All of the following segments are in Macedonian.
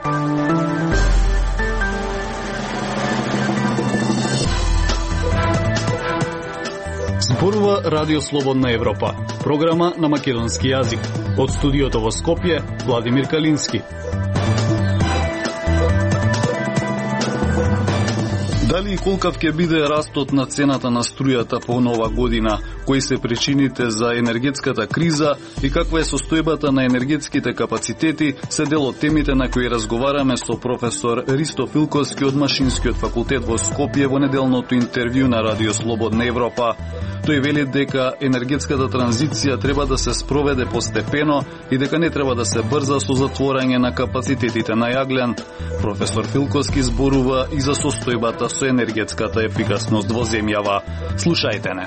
Зборува Радио Слободна Европа, програма на македонски јазик. Од студиото во Скопје, Владимир Калински. Дали и колкав ќе биде растот на цената на струјата по нова година, кои се причините за енергетската криза и каква е состојбата на енергетските капацитети, се дел од темите на кои разговараме со професор Ристо Филковски од Машинскиот факултет во Скопје во неделното интервју на Радио Слободна Европа. Тој вели дека енергетската транзиција треба да се спроведе постепено и дека не треба да се брза со затворање на капацитетите на јаглен. Професор Филковски зборува и за состојбата со енергетската ефикасност во земјава. Слушајте не.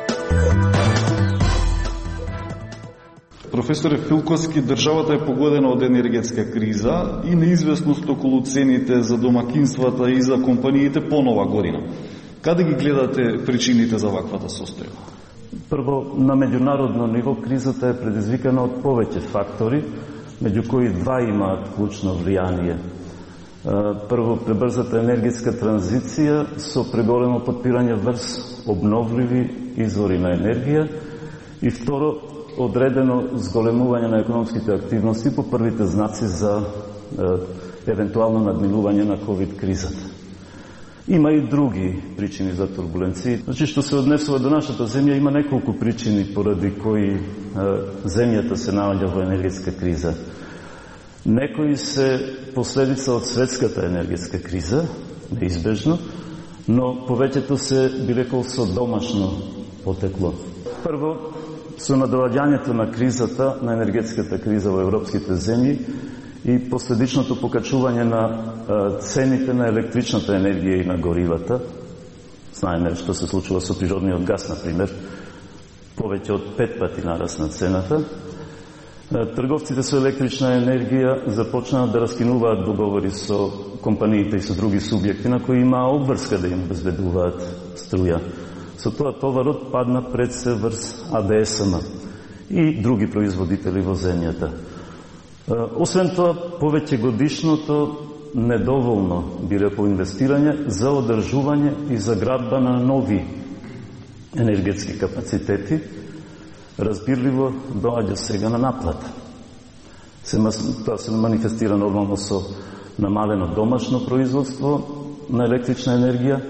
Професоре Филковски, државата е погодена од енергетска криза и неизвестност околу цените за домакинствата и за компаниите по нова година. Каде ги гледате причините за ваквата состојба? Прво, на меѓународно ниво кризата е предизвикана од повеќе фактори, меѓу кои два имаат клучно влијание. Прво, пребрзата енергетска транзиција со преголемо потпирање врз обновливи извори на енергија и второ, одредено зголемување на економските активности по првите знаци за евентуално надминување на COVID кризата. Има и други причини за турбуленции. Значи, што се однесува до нашата земја, има неколку причини поради кои земјата се наоѓа во енергетска криза. Некои се последица од светската енергетска криза, неизбежно, но повеќето се, би рекол, со домашно потекло. Прво, со надоаѓањето на кризата, на енергетската криза во европските земји, и последичното покачување на цените на електричната енергија и на горивата. Знаеме што се случува со природниот газ, например. Повеќе од 5 пати нарасна цената. Трговците со електрична енергија започнаа да раскинуваат договори со компаниите и со други субјекти на кои имаа обврска да им обезбедуваат струја. Со тоа товарот падна пред се врз АДСМ и други производители во земјата. Освен тоа, повеќе годишното недоволно би рекол инвестирање за одржување и за градба на нови енергетски капацитети, разбирливо доаѓа сега на наплата. Тоа се манифестира нормално со намалено домашно производство на електрична енергија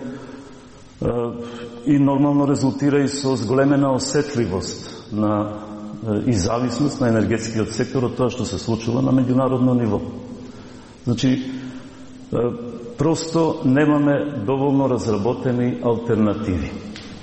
и нормално резултира и со зголемена осетливост на и зависност на енергетскиот сектор од тоа што се случува на меѓународно ниво. Значи, просто немаме доволно разработени алтернативи.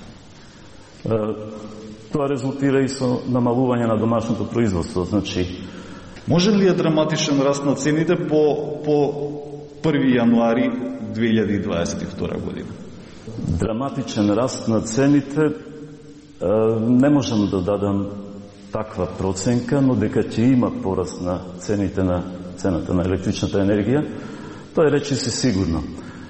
Тоа резултира и со намалување на домашното производство. Значи, може ли е драматичен раст на цените по 1 јануари 2022 година? Драматичен раст на цените не можам да дадам таква проценка, но дека ќе има пораст на цените на цената на електричната енергија, тоа е речиси сигурно.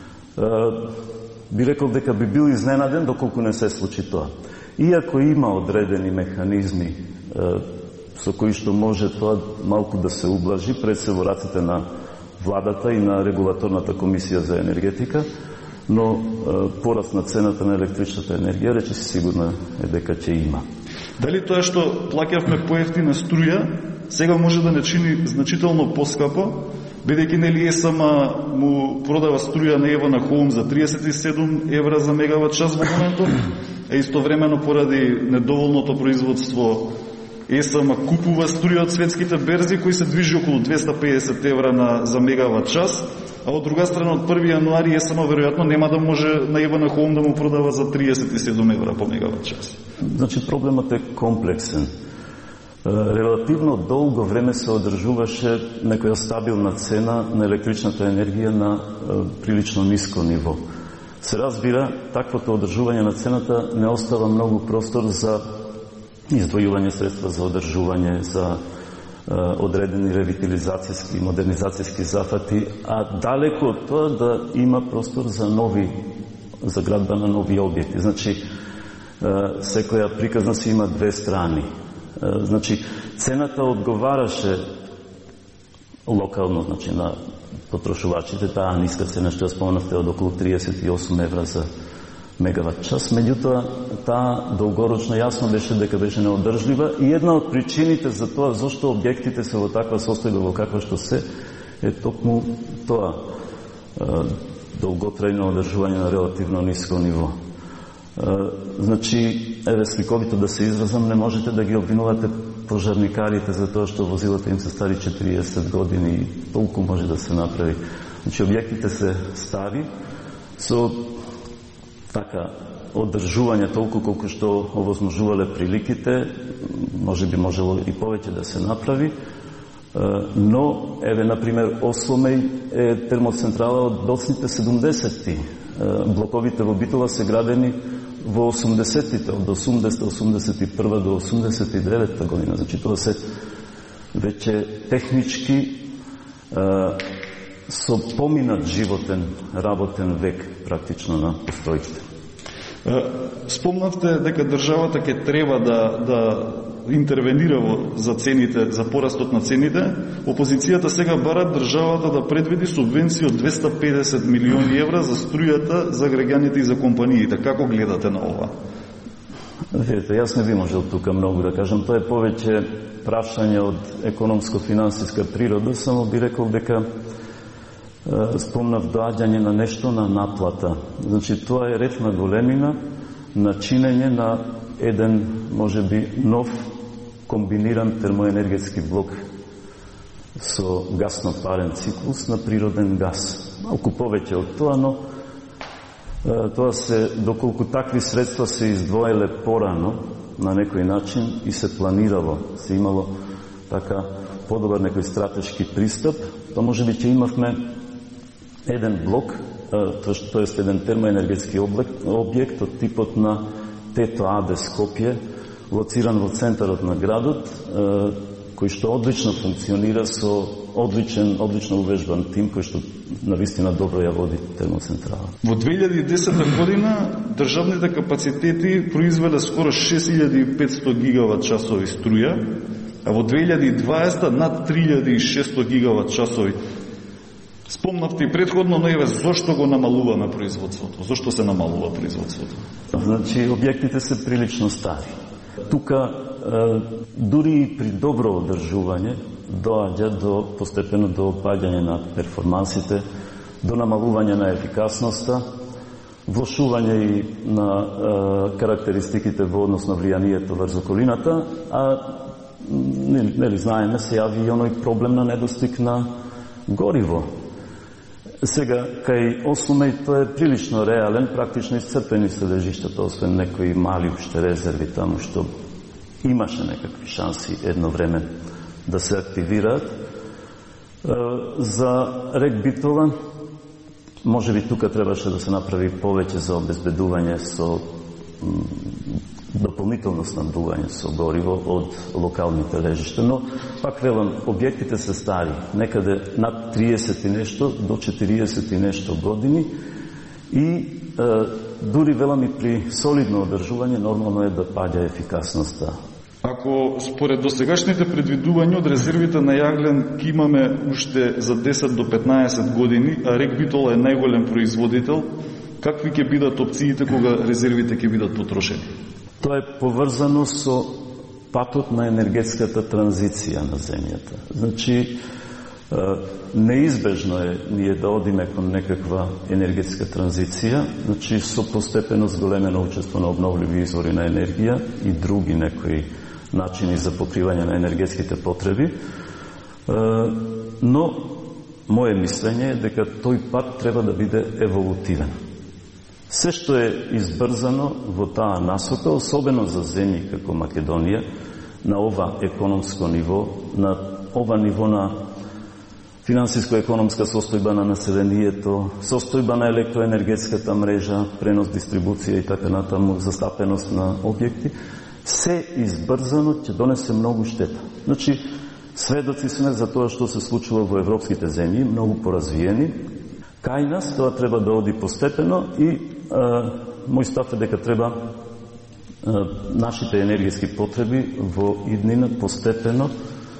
Би рекол дека би бил изненаден доколку не се случи тоа. Иако има одредени механизми со кои што може тоа малку да се ублажи пред се во раците на владата и на регулаторната комисија за енергетика, но пораст на цената на електричната енергија речиси сигурно е дека ќе има. Дали тоа што плаќавме поевтина струја, сега може да не чини значително поскапо, бидејќи нели ЕСМ му продава струја на Ева на Хоум за 37 евра за мегават час во моментот, а истовремено поради недоволното производство ЕСМ купува струја од светските берзи кои се движи околу 250 евра за мегават час, а од друга страна од 1 јануари ЕСМ веројатно нема да може на Ева на Хоум да му продава за 37 евра по мегават час. Значи, проблемот е комплексен. Релативно долго време се одржуваше некоја стабилна цена на електричната енергија на прилично ниско ниво. Се разбира, таквото одржување на цената не остава многу простор за издвојување средства за одржување, за одредени ревитализацијски и модернизацијски зафати, а далеко од тоа да има простор за градба на нови објекти. Значи, секоја приказна си има две страни. Значи, цената одговараше локално, значи на потрошувачите, таа ниска цена што ја спомнавте од околу 38 евра за мегават час. Меѓутоа, таа долгорочно јасно беше дека беше неодржлива и една од причините за тоа зашто објектите се во таква состојба во каква што се е токму тоа долготрајно одржување на релативно ниско ниво. Значи, еве сликовито да се изразам, не можете да ги обвинувате пожарникарите за тоа што возилата им се стари 40 години и толку може да се направи. Значи, објектите се стари со така одржување толку колку што овозможувале приликите, може би можело и повеќе да се направи, но еве например Осломеј е термоцентрала од доцните 70-ти. Блоковите во Битола се градени во 80-тите, од 80-81 до 89-та година. Значи тоа се веќе технички со поминат животен, работен век практично на постојките. Спомнавте дека државата ќе треба да интервенира за цените, за порастот на цените. Опозицијата сега бара државата да предвиди субвенции од 250 милиони евра за струјата за граѓаните и за компаниите. Како гледате на ова? Видите, јас не би можел тука многу да кажам. Тоа е повеќе прашање од економско-финансиска природа, само би рекол дека спомнав доаѓање на нешто на наплата. Значи, тоа е реч на големина, на чинење на еден, може би, нов комбиниран термоенергетски блок со гасно-парен циклус на природен газ. Малку повеќе од тоа, но тоа се, доколку такви средства се издвоеле порано на некој начин и се планирало, се имало така подобар некој стратешки пристап, тоа може би ќе имавме еден блок, тоест еден термоенергетски објект од типот на Тето АД Скопје, лоциран во центарот на градот, кој што одлично функционира со одлично увежбан тим кој што навистина добро ја води термоцентрала. Во 2010 година државните капацитети произвеле скоро 6500 гигават часови струја, а во 2020 над 3600 гигават часови. Спомнавте и предходно, но еве зошто го намалуваме производството? Зошто се намалува производството? Значи, објектите се прилично стари. Тука, дури и при добро одржување, доаѓа постепено до опаѓање на перформансите, до намалување на ефикасноста, влошување и на карактеристиките во однос на влијанието врз околината, а нели знаеме, се јави и оној проблем на недостиг на гориво. Сега, кај Осломеј тоа е прилично реален, практично исцрпени се лежиштата, освен некои мали уште резерви таму што имаше некакви шанси едно време да се активираат. За рек Битола, може би тука требаше да се направи повеќе за обезбедување со дополнително снабдување со гориво од локалните лежишта, но пак велам, објектите се стари, некаде над 30 и нешто до 40 и нешто години и дури велам и при солидно одржување нормално е да паѓа ефикасноста. Ако според досегашните предвидувања од резервите на јаглен ќе имаме уште за 10 до 15 години, а рек Битола е најголем производител, какви ќе бидат опциите кога резервите ќе бидат потрошени? Тоа е поврзано со патот на енергетската транзиција на земјата. Значи, неизбежно е ние да одиме кон некаква енергетска транзиција, значи со постепено зголемено учество на обновливи извори на енергија и други некои начини за покривање на енергетските потреби, но моje мислење е дека тој пат треба да биде еволутивен. Се што е избрзано во таа насока, особено за земји како Македонија, на ова економско ниво, на ова ниво на финансиско-економска состојба на населението, состојба на електроенергетската мрежа, пренос, дистрибуција и така натаму, застапеност на објекти, се избрзано ќе донесе многу штета. Значи, сведоци сме за тоа што се случува во европските земји, многу поразвиени. Кај нас тоа треба да оди постепено и мој став е дека треба нашите енергетски потреби во иднина постепено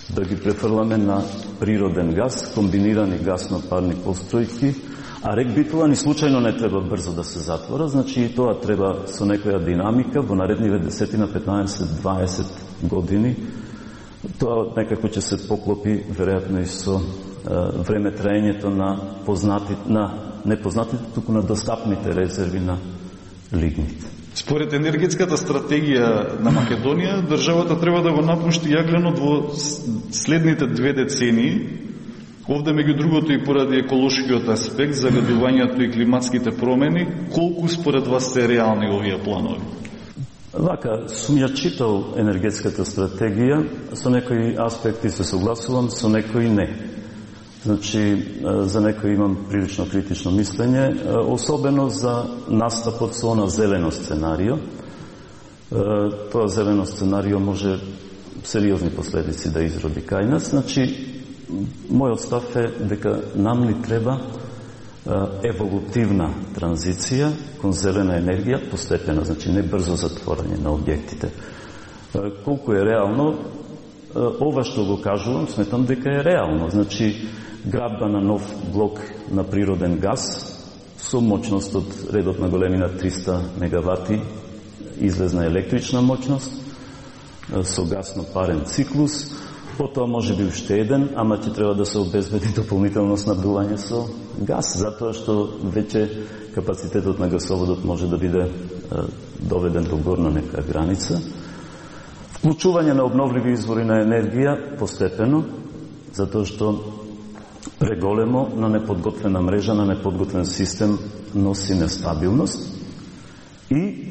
да ги префрламе на природен газ, комбинирани гасно-парни постројки, а рек Битола ни случајно не треба брзо да се затвора, значи и тоа треба со некоја динамика во наредниве 10 на 15-20 години. Тоа некако ќе се поклопи веројатно и со време траењето на непознатите, туку на достапните резерви на лигнит. Според енергетската стратегија на Македонија, државата треба да го напушти јагленот во следните 2 децении. Овде, меѓу другото, и поради еколошкиот аспект, загадувањето и климатските промени, колку според вас се реални овие планови? Вака, сум ја читал енергетската стратегија, со некои аспекти се согласувам, со некои не. Значи, за некои имам прилично критично мислење, особено за настапот со она зелено сценарио. Тоа зелено сценарио може сериозни последици да изроди кај нас. Значи, мојот став е дека нам ни треба еволутивна транзиција кон зелена енергија, постепена, значи не брзо затворање на објектите. Колку е реално, ова што го кажувам, сметам дека е реално. Значи, градба на нов блок на природен газ со моќност од редот на големина 300 мегавати излезна електрична моќност, со гасно-парен циклус, потоа може би уште еден, ама ќе треба да се обезбеди дополнително снабдување со газ, затоа што веќе капацитетот на гасоводот може да биде доведен до горна нека граница. Вклучување на обновливи извори на енергија постепено, затоа што преголемо на неподготвена мрежа, на неподготвен систем носи нестабилност и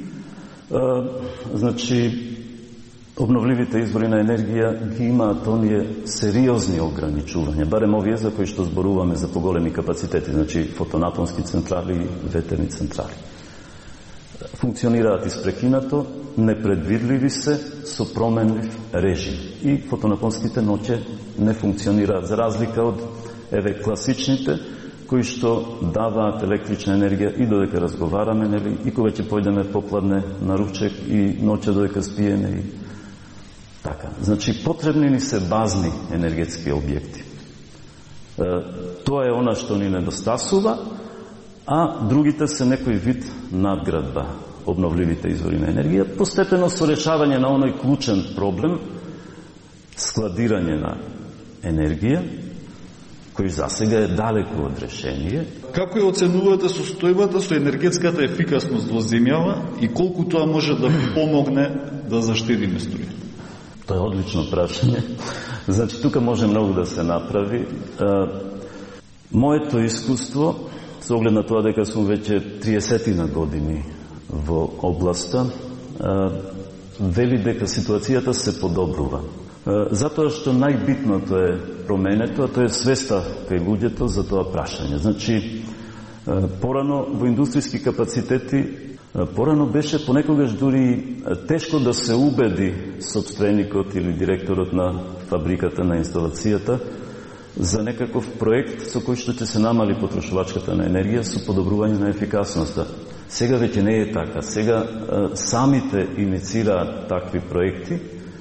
значи обновливите извори на енергија ги имаат оние сериозни ограничувања, барем овие за кои што зборуваме за поголеми капацитети, значи фотонапонски централи и ветерни централи. Функционираат испрекинато, непредвидливи се, со променлив режим. И фотонапонските ноќе не функционираат, за разлика од класичните, кои што даваат електрична енергија и додека разговараме, нели, и кога ќе појдеме попладне на ручек и ноќе додека спиеме и така. Значи, потребни ни се базни енергетски објекти. Тоа е она што ни недостасува, а другите се некој вид надградба, обновливите извори на енергија, постепено со решавање на оној клучен проблем, складирање на енергија, кој засега е далеко од решение. Како ја оценувате состојбата со енергетската ефикасност во земјава и колку тоа може да помогне да заштедиме струја? Тоа е одлично прашање. Значи, тука може многу да се направи. Моето искуство, со оглед на тоа дека сум веќе 30 на години во областа, вели дека ситуацијата се подобрува. Затоа што најбитното е променето, а тоа е свеста кај луѓето за тоа прашање. Значи, порано во индустријски капацитети, порано беше понекогаш дури тешко да се убеди сопственикот или директорот на фабриката, на инсталацијата, за некаков проект со кој што ќе се намали потрошувачката на енергија со подобрување на ефикасноста. Сега веќе не е така. Сега самите иницираат такви проекти,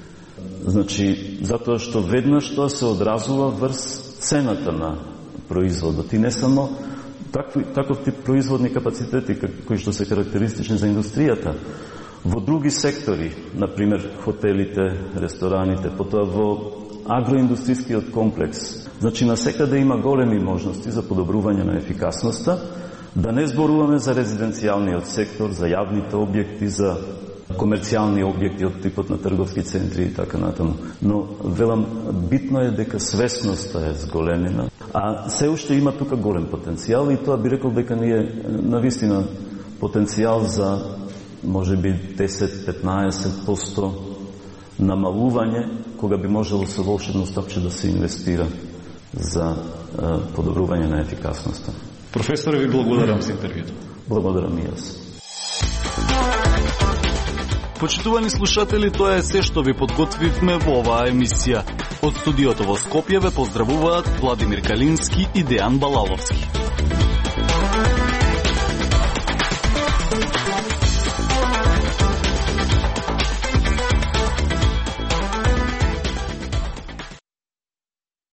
значи, затоа што веднаш тоа се одразува врз цената на производот. И не само таков тип производни капацитети кои што се карактеристични за индустријата. Во други сектори, например хотелите, рестораните, потоа во агроиндустријскиот комплекс. Значи, насекаде има големи можности за подобрување на ефикасноста, да не зборуваме за резиденцијалниот сектор, за јавните објекти, за комерцијални објекти од типот на трговски центри и така натаму. Но, велам, битно е дека свесноста е зголемена, а се уште има тука голем потенцијал и тоа би рекол дека ни е навистина потенцијал за можеби 10-15% намалување, кога би можело со волшебно стопче да се инвестира за подобрување на ефикасноста. Професоре, ви благодарам за интервјуто. Благодарам и јас. Почитувани слушатели, тоа е се што ви подготвивме во оваа емисија. Од студиото во Скопје ве поздравуваат Владимир Калински и Дејан Балаловски.